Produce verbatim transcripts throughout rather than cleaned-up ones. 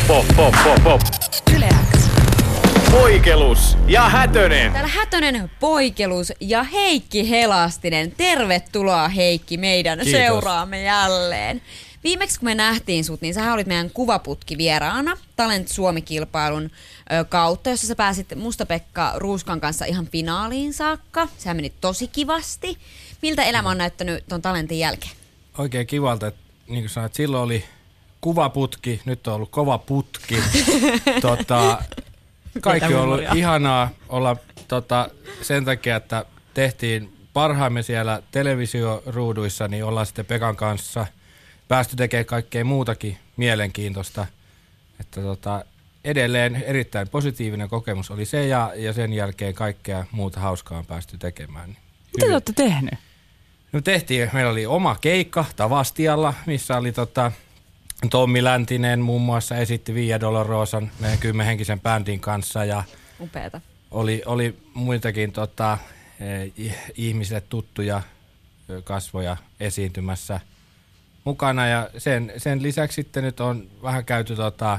pop, pop, pop, pop. Yle X. Poikelus ja Hätönen. Täällä Hätönen, Poikelus ja Heikki Helastinen. Tervetuloa Heikki meidän Kiitos. seuraamme jälleen. Viimeksi kun me nähtiin sut, niin sähän olit meidän kuvaputki vieraana Talent Suomi-kilpailun ö, kautta, jossa sä pääsit Musta-Pekka Ruuskan kanssa ihan finaaliin saakka. Sehän meni tosi kivasti. Miltä elämä on näyttänyt ton talentin jälkeen? Oikein kivalta, että niin kuin sanoit, silloin oli kuvaputki, nyt on ollut kova putki. tota, kaikki on ollut ihanaa olla tota, sen takia, että tehtiin parhaamme siellä televisioruuduissa, niin ollaan sitten Pekan kanssa päästy tekemään kaikkea muutakin mielenkiintoista. Että tota, edelleen erittäin positiivinen kokemus oli se ja, ja sen jälkeen kaikkea muuta hauskaa on päästy tekemään. Mitä te olette tehnyt? No tehtiin, meillä oli oma keikka Tavastialla, missä oli tota, Tommi Läntinen muun muassa esitti Via Dolorosan meidän kymmenhenkisen bändin kanssa ja Upeeta. oli, oli muitakin tota, eh, ihmisille tuttuja kasvoja esiintymässä mukana ja sen, sen lisäksi sitten nyt on vähän käyty tota,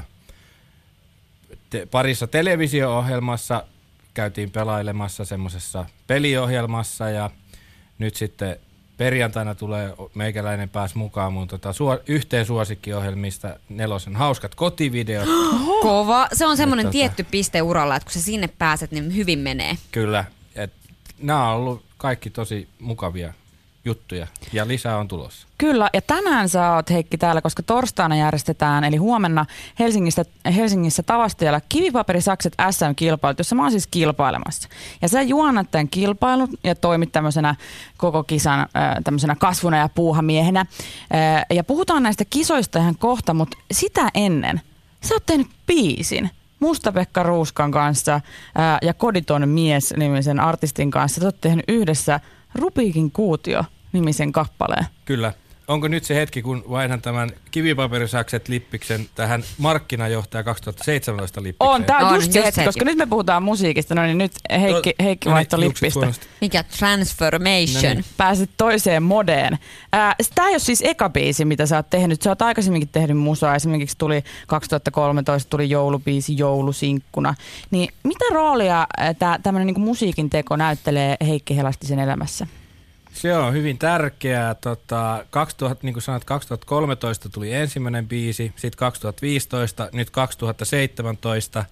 te, parissa televisio-ohjelmassa, käytiin pelailemassa semmoisessa peliohjelmassa ja nyt sitten perjantaina tulee meikäläinen pääs mukaan mun tota, suo, yhteen suosikkiohjelmista Nelosen hauskat kotivideot. Kova. Se on semmoinen tota, tietty piste uralla, että kun sä sinne pääset, niin hyvin menee. Kyllä. Et, nämä on ollut kaikki tosi mukavia juttuja ja lisää on tulossa. Kyllä, ja tänään sä oot Heikki täällä, koska torstaina järjestetään, eli huomenna Helsingissä, Helsingissä Tavastialla kivipaperisakset S M-kilpailut, jossa mä oon siis kilpailemassa. Ja sä juonnat tämän kilpailun ja toimit tämmöisenä koko kisan äh, tämmöisenä kasvuna ja puuhamiehenä. Äh, ja puhutaan näistä kisoista ihan kohta, mutta sitä ennen sä oot tehnyt biisin Musta-Pekka Ruuskan kanssa äh, ja Koditon mies-nimisen artistin kanssa. Sä oot tehnyt yhdessä Rubiikin kuutio -nimisen kappaleen. Kyllä. Onko nyt se hetki, kun vaihdan tämän kivipaperisakset lippiksen tähän markkinajohtaja kaksituhattaseitsemäntoista lippikseen? On, tää on, On, just se just hetki, se koska hetki. nyt me puhutaan musiikista, no niin nyt Heikki, Heikki No, vaihtoi no niin, hiukset lippistä. huonosti. Mikä transformation? No niin. Pääsit toiseen modeen. Ää, tää ei ole siis eka biisi, mitä sä oot tehnyt. Sä oot aikaisemminkin tehnyt musaa. Esimerkiksi tuli kaksituhattakolmetoista tuli joulubiisi Joulusinkkuna. Niin mitä roolia tää, tämmönen niinku musiikin teko näyttelee Heikki Helastisen elämässä? Se on hyvin tärkeää. Tota, kaksituhatta, niin kuin sanoit, kaksituhattakolmetoista tuli ensimmäinen biisi, sitten kaksituhattaviisitoista, nyt kaksituhattaseitsemäntoista.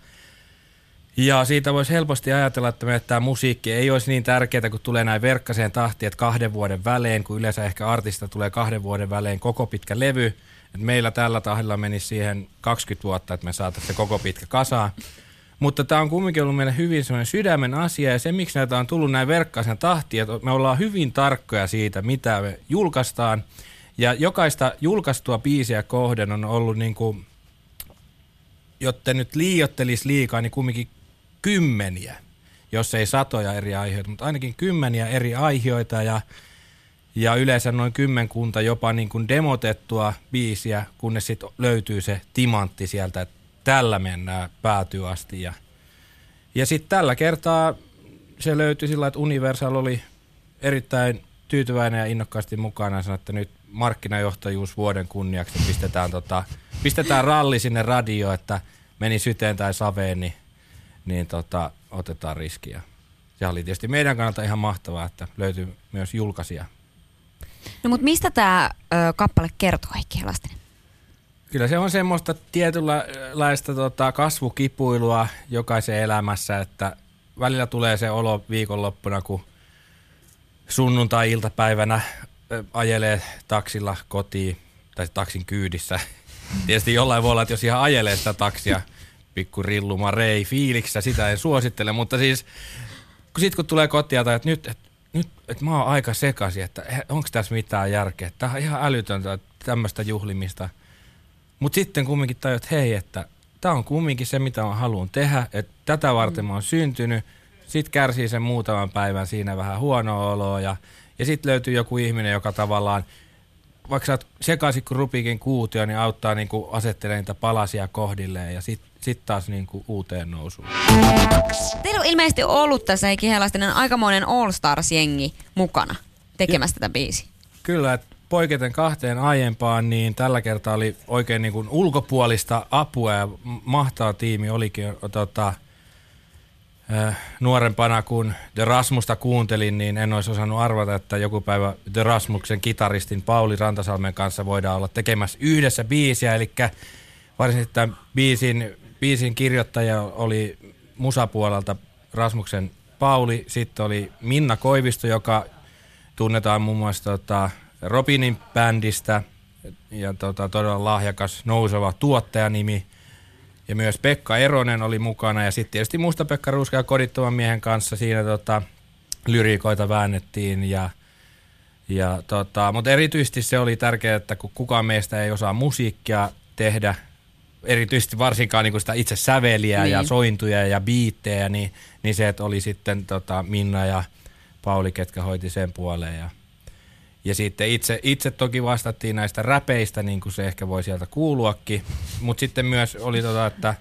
Ja siitä voisi helposti ajatella, että tämä musiikki ei olisi niin tärkeää, kun tulee näin verkkaseen tahtiin, että kahden vuoden välein, kun yleensä ehkä artista tulee kahden vuoden välein koko pitkä levy. Et meillä tällä tahdilla menisi siihen kaksikymmentä vuotta, että me saataisiin se koko pitkä kasaan. Mutta tämä on kumminkin ollut meille hyvin semmoinen sydämen asia ja se, miksi näitä on tullut näin verkkaisen tahtiin, että me ollaan hyvin tarkkoja siitä, mitä me julkaistaan. Ja jokaista julkaistua biisiä kohden on ollut niin kuin, jotta nyt liioittelisi liikaa, niin kumminkin kymmeniä, jos ei satoja eri aiheita, mutta ainakin kymmeniä eri aiheita ja, ja yleensä noin kymmenkunta jopa niin kuin demotettua biisiä, kunnes sitten löytyy se timantti sieltä, että tällä mennään päätyy asti. Ja, ja sitten tällä kertaa se löytyi sillä, että Universal oli erittäin tyytyväinen ja innokkaasti mukana ja sanoi, että nyt markkinajohtajuus vuoden kunniaksi pistetään, tota, pistetään ralli sinne radioon, että meni syteen tai saveen, niin, niin tota, otetaan riskiä. Se oli tietysti meidän kannalta ihan mahtavaa, että löytyy myös julkaisija. No mutta mistä tää ö, kappale kertoo, Heikki Helastinen? Kyllä se on semmoista tietynlaista tota, kasvukipuilua jokaisen elämässä, että välillä tulee se olo viikonloppuna, kun sunnuntai-iltapäivänä ajelee taksilla kotiin, tai taksin kyydissä. Tietysti jollain voi olla, että jos ihan ajelee sitä taksia, pikku rilluma rei fiiliksissä, sitä en suosittele, mutta siis sitten kun tulee kotiin tai että nyt, et, nyt et mä oon aika sekaisin, että onko tässä mitään järkeä, tämä on ihan älytöntä tämmöistä juhlimista. Mutta sitten kumminkin tajut, että hei, että tämä on kumminkin se, mitä mä haluan tehdä, että tätä varten mä oon syntynyt. Sitten kärsii sen muutaman päivän siinä vähän huonoa oloa ja, ja sitten löytyy joku ihminen, joka tavallaan, vaikka sä oot sekaisin kuin Rubiikin kuutio, niin auttaa niinku asettelemaan niitä palasia kohdilleen ja sitten sit taas niinku uuteen nousuun. Teillä on ilmeisesti ollut tässä Heikki Helastinen aikamoinen All Stars-jengi mukana tekemässä tätä biisiä. Kyllä, että poiketen kahteen aiempaan, niin tällä kertaa oli oikein niin kuin ulkopuolista apua ja mahtava tiimi olikin. Tota, äh, nuorempana, kun The Rasmusta kuuntelin, niin en olisi osannut arvata, että joku päivä The Rasmuksen kitaristin Pauli Rantasalmen kanssa voidaan olla tekemässä yhdessä biisiä. Eli varsinaisesti tämän biisin, biisin kirjoittaja oli musapuolelta Rasmuksen Pauli, sitten oli Minna Koivisto, joka tunnetaan muun muassa tota, Robinin bändistä ja tota, todella lahjakas nouseva tuottajanimi. Ja myös Pekka Eronen oli mukana ja sitten tietysti Musta Pekka Ruuska ja Kodittoman miehen kanssa siinä tota, lyriikoita väännettiin. Ja, ja tota, mutta erityisesti se oli tärkeää, että kun kukaan meistä ei osaa musiikkia tehdä, erityisesti varsinkaan niin kuin sitä itse säveliä niin. ja sointuja ja biittejä, niin, niin se, että oli sitten tota, Minna ja Pauli, ketkä hoiti sen puoleen. Ja, ja sitten itse, itse toki vastattiin näistä räpeistä, niin kuin se ehkä voi sieltä kuuluakin. Mutta sitten myös oli, tota, että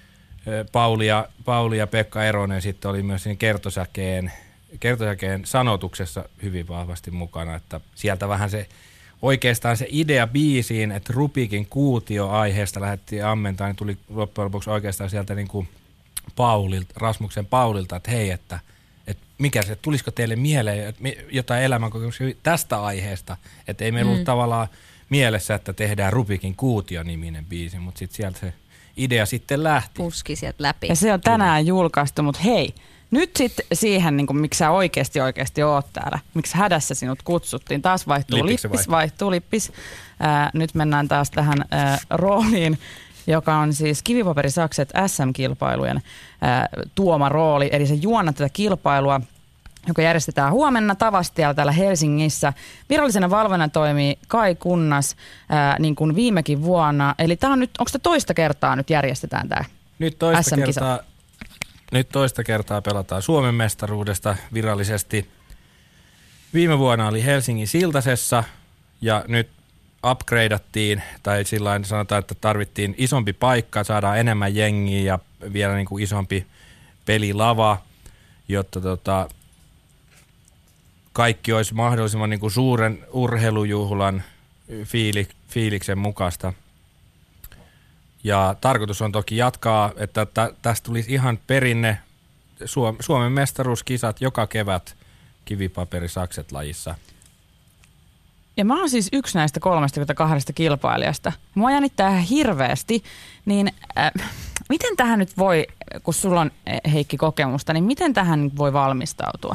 Pauli ja, Pauli ja Pekka Eronen sitten oli myös kertosäkeen, kertosäkeen sanotuksessa hyvin vahvasti mukana. Että sieltä vähän se oikeastaan se idea biisiin, että Rubikin kuutio-aiheesta lähdettiin ammentaa, niin tuli loppujen lopuksi oikeastaan sieltä niin kuin Paulilta, Rasmuksen Paulilta, että hei, että että mikä se, tulisiko teille mieleen jotain elämänkokemuksia tästä aiheesta, että ei meillä mm. ollut tavallaan mielessä, että tehdään Rubikin kuutio-niminen biisi, mutta sitten sieltä se idea sitten lähti. Puski sieltä läpi. Ja se on tänään julkaistu, mutta hei, nyt sitten siihen, niin miksi sä oikeasti oikeasti oot täällä, miksi hädässä sinut kutsuttiin, taas vaihtuu lippis, lippis vaihtuu lippis. Ää, nyt mennään taas tähän ää, rooliin, joka on siis Kivipaperisakset S M-kilpailujen ää, tuoma rooli, eli se juonna tätä kilpailua, joka järjestetään huomenna Tavastialla täällä Helsingissä. Virallisena valvojana toimii Kai Kunnas, ää, niin kuin viimekin vuonna. Eli tämä on nyt, onko tämä toista kertaa nyt järjestetään tämä nyt toista S M-kisa? Kertaa, nyt toista kertaa pelataan Suomen mestaruudesta virallisesti. Viime vuonna oli Helsingin Siltasessa ja nyt upgradeattiin, tai sillain sanotaan, että tarvittiin isompi paikka, saadaan enemmän jengiä ja vielä niin kuin isompi pelilava, jotta tota, kaikki olisi mahdollisimman niin kuin suuren urheilujuhlan fiili, fiiliksen mukaista. Ja tarkoitus on toki jatkaa, että tä, tästä tulisi ihan perinne Suomen mestaruuskisat joka kevät Kivipaperisakset lajissa. Ja mä oon siis yksi näistä kolmestakymmenestäkahdesta kilpailijasta. Mua jännittää ihan hirveästi, niin äh, miten tähän nyt voi, kun sulla on Heikki kokemusta, niin miten tähän nyt voi valmistautua?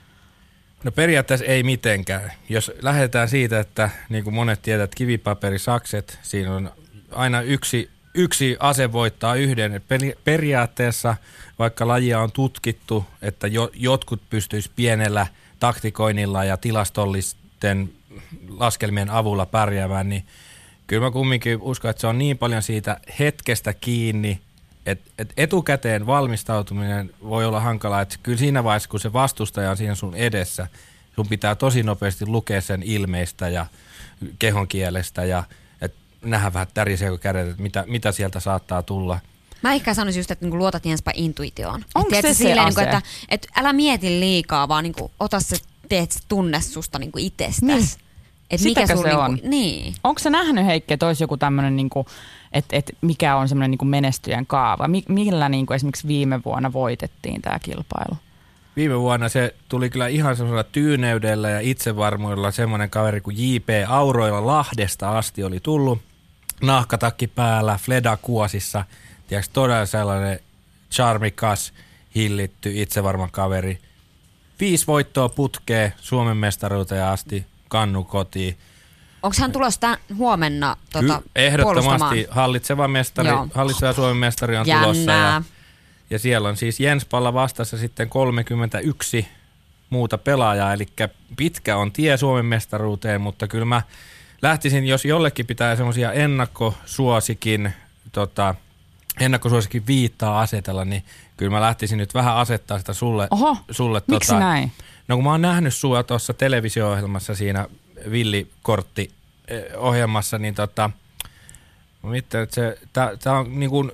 No periaatteessa ei mitenkään. Jos lähdetään siitä, että niin kuin monet tietävät, kivipaperisakset, siinä on aina yksi, yksi ase voittaa yhden. Periaatteessa, vaikka lajia on tutkittu, että jo, jotkut pystyisi pienellä taktikoinnilla ja tilastollisten laskelmien avulla pärjäämään, niin kyllä mä kumminkin uskon, että se on niin paljon siitä hetkestä kiinni, että et etukäteen valmistautuminen voi olla hankalaa, että kyllä siinä vaiheessa, kun se vastustaja on siinä sun edessä, sun pitää tosi nopeasti lukea sen ilmeistä ja kehon kielestä ja että nähdä vähän täriseekö kädet, että mitä, mitä sieltä saattaa tulla. Mä ehkä sanoisin just, että niinku luotat jenspa intuitioon. Onko se se silleen, ase? niinku, että, että älä mieti liikaa, vaan niinku, ota se, teet se tunne susta niinku itsestäsi. Niin. Et Sitäkö mikä se sul, on? Niinku, niin. Onko se nähnyt, Heikki, että olisi joku tämmöinen, niinku, että et mikä on semmoinen niinku menestyjän kaava? Millä niinku esimerkiksi viime vuonna voitettiin tämä kilpailu? Viime vuonna se tuli kyllä ihan semmoisella tyyneydellä ja itsevarmuudella. Semmoinen kaveri kuin J P Auroilla Lahdesta asti oli tullut. Nahkatakki päällä, Fleda kuosissa. Tiedätkö, todella sellainen charmikas, hillitty, itsevarma kaveri. Viisi voittoa putkee Suomen mestaruuteen asti, kannu kotiin. Onko hän tulossa tämän huomenna tota, Ky- ehdottomasti hallitseva, mestari, hallitseva Suomen mestari on Jännää. tulossa. Ja, ja siellä on siis Jens Palla vastassa sitten kolmekymmentäyksi muuta pelaajaa, eli pitkä on tie Suomen mestaruuteen, mutta kyllä mä lähtisin, jos jollekin pitää semmoisia ennakkosuosikin, tota, ennakkosuosikin viittaa asetella, niin kyllä mä lähtisin nyt vähän asettaa sitä sulle. Oho, sulle miksi tota, näin? No kun mä oon nähnyt sua tuossa televisio-ohjelmassa siinä Villikortti-ohjelmassa, niin tota, mitä, että se, tää, tää on niin kuin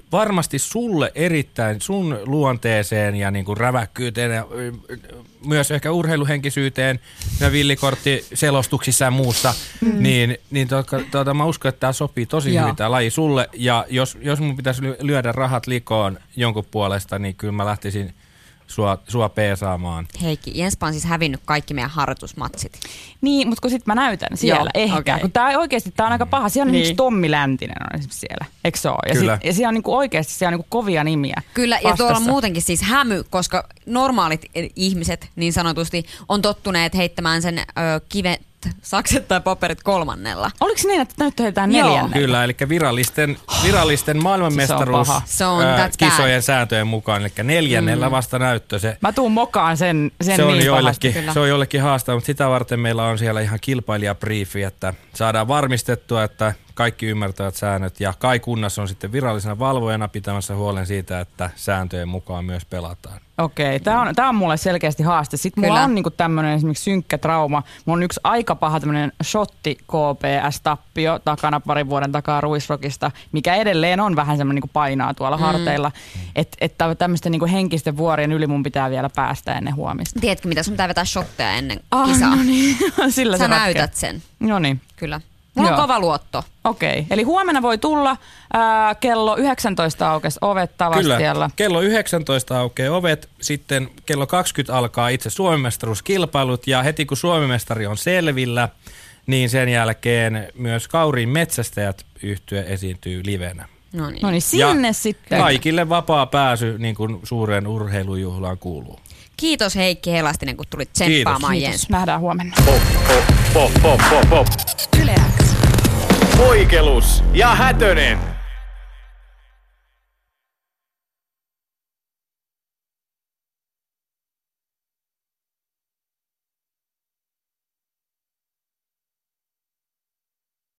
varmasti sulle erittäin sun luonteeseen ja niin kuin räväkkyyteen ja myös ehkä urheiluhenkisyyteen ja villikorttiselostuksissa ja muussa, mm. niin, niin tuota, tuota, mä uskon, että tämä sopii tosi Joo. hyvin tämä laji sulle. Ja jos, jos mun pitäisi lyödä rahat likoon jonkun puolesta, niin kyllä mä lähtisin sua, sua peesaamaan. Heikki, Jenspa on siis hävinnyt kaikki meidän harjoitusmatsit. Niin, mutta kun sit mä näytän siellä, Joo, ehkä. okay. Kun tää oikeesti tää on aika paha. Siellä on Niin. esimerkiksi Tommi Läntinen on esimerkiksi siellä, eikö se oo? Ja, Kyllä. sit, ja siellä on niinku oikeesti siellä on niinku kovia nimiä Kyllä, ja vastassa. tuolla on muutenkin siis hämy, koska normaalit ihmiset niin sanotusti on tottuneet heittämään sen ö, kivet, sakset tai paperit kolmannella. Oliko niin, että nyt heitetään Joo. neljännellä? Kyllä, eli virallisten, virallisten maailmanmestaruus paha. Se on- ää, that's bad. kisojen sääntöjen mukaan, eli neljännellä mm. vasta näyttö. Se, Mä tuun mokaan sen, sen se, on niin joillekin, kyllä. se on joillekin haastava, mutta sitä varten meillä on siellä ihan kilpailijabriefi, että saadaan varmistettua, että kaikki ymmärtävät säännöt ja Kai Kunnas on sitten virallisena valvojana pitämässä huolen siitä, että sääntöjen mukaan myös pelataan. Okei, tää on, tää on mulle selkeästi haaste. Sitten mulla Kyllä. on niinku tämmönen esimerkiksi synkkä trauma. Mulla on yksi aika paha tämmönen shotti K P S-tappio takana parin vuoden takaa Ruisrockista, mikä edelleen on vähän semmoinen niinku painaa tuolla mm. harteilla. Että et tämmöisten niinku henkisten vuorien yli mun pitää vielä päästä ennen huomista. Tiedätkö mitä, sun pitää vetää shotteja ennen Ah, kisaa. no niin. Sillä Sä se näytät ratkeaa. sen, No niin. kyllä. Mulla Joo. on kova luotto. Okei, eli huomenna voi tulla ää, kello yhdeksäntoista aukes ovet Tavastialla. Kyllä, kello yhdeksäntoista aukeaa ovet, sitten kello kaksikymmentä alkaa itse Suomenmestaruuskilpailut ja heti kun Suomenmestari on selvillä, niin sen jälkeen myös Kauriin metsästäjät yhtye esiintyy livenä. No niin. No niin, sinne Ja sitten. kaikille vapaa pääsy, niin kuin suureen urheilujuhlaan kuuluu. Kiitos Heikki Helastinen, kun tulit tsemppaamaan Jens. Kiitos, nähdään huomenna. Pop, pop, pop, pop, pop, pop. Yle X. Poikelus ja Hätönen.